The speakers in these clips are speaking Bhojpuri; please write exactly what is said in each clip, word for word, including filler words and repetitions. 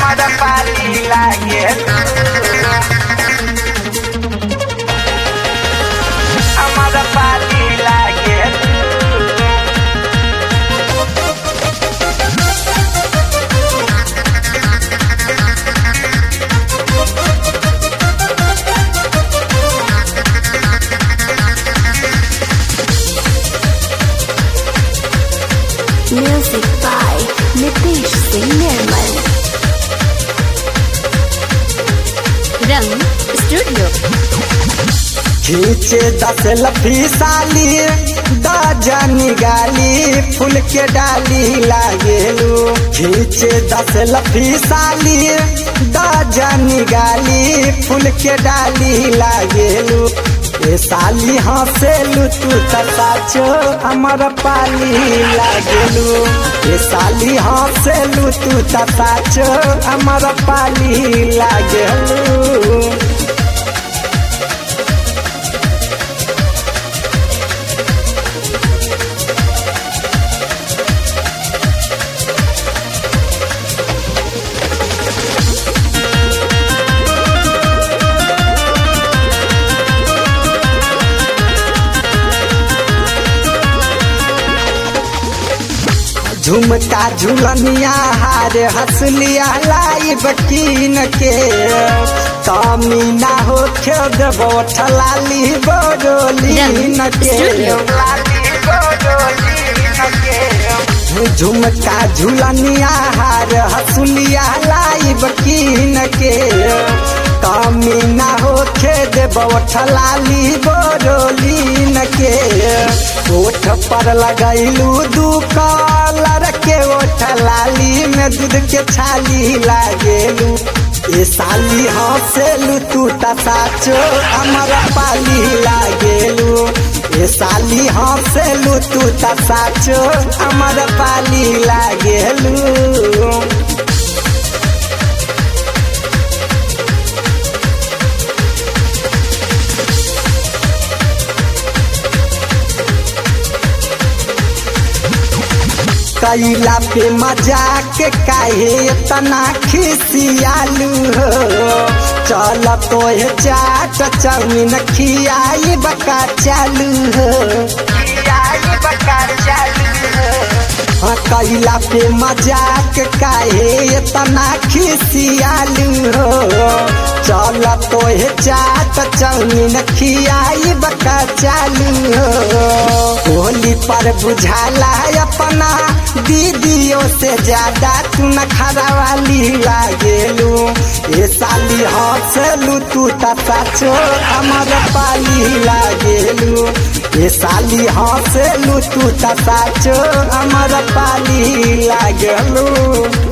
हमारा पाली लागे हमारा पाली लागे Music by Nitish Singh Nirmal. Rang Studio. खींचे दस लफी साली दजनी गाली फूल के डाली लागेलू। खींचे दस लफी साली दजनी गाली फूल के डाली लागेलू। ए साली हंसेलू तू त साचो हमर पाली लागेलू। ए साली हंसेलू तू त साचो हमर पाली लागेलू। झुमका झुलनिया हार हंसलिया लाई बकीन के कमी ना हो खेद बोठलाली बोडोलीन के। झुमका झुलनिया हार हंसलिया लाई बकीन के कमी ना हो खेद बोठलाली बोडोलीन के। ओठ पर लगैलू दू कलर के ओठ लाली में दूध के छाली लागेलू। ए साली हंसेलू तू त साचो हमर पाली लागेलू। ए साली हंसेलू तू त साचो हमर पाली लागेलू। कैला पे मजाक काहे तना खिसियालू हो। चल तोहे चाट चाउमीन खियाई बका चालू हो। हाँ कैला पे मजाक काहे तना खिसियालू हो। चल तोहे चाट चाउमीन खियाई बका चालू हो। होली पर बुझाला अपना दीदियों से ज्यादा तू न खरावाली लागेलू। ए साली हंसेलू तू त साचो हमर पाली लागेलू। ए साली हंसेलू तू त साचो हमर पाली लागेलू।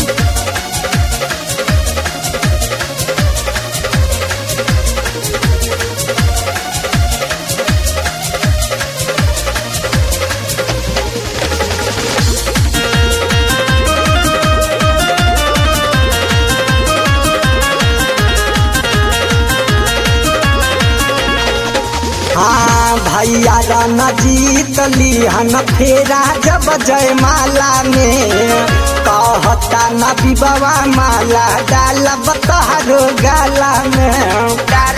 हाँ भैया रन जीत लिहन फेरा जब जयमाला में कहता न विबवा माला डालब तोहरो गाला में।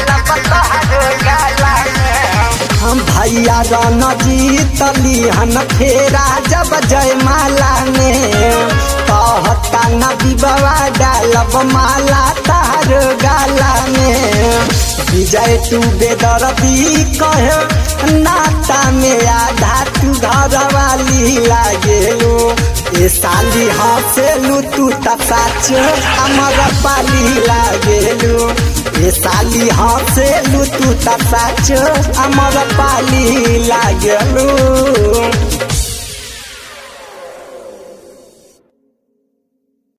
हम भैया रन जीत लिहन फेरा जब जयमाला में कहता न विबवा डालब माला तोहरो गाला में। विजय तू बेदर्दी कहे नाता में आधा तू घर वाली लागेलू। ए साली हंसेलू तू त साचो हमर पाली लागेलू। ए साली हंसेलू तू त साचो हमर पाली लागेलू।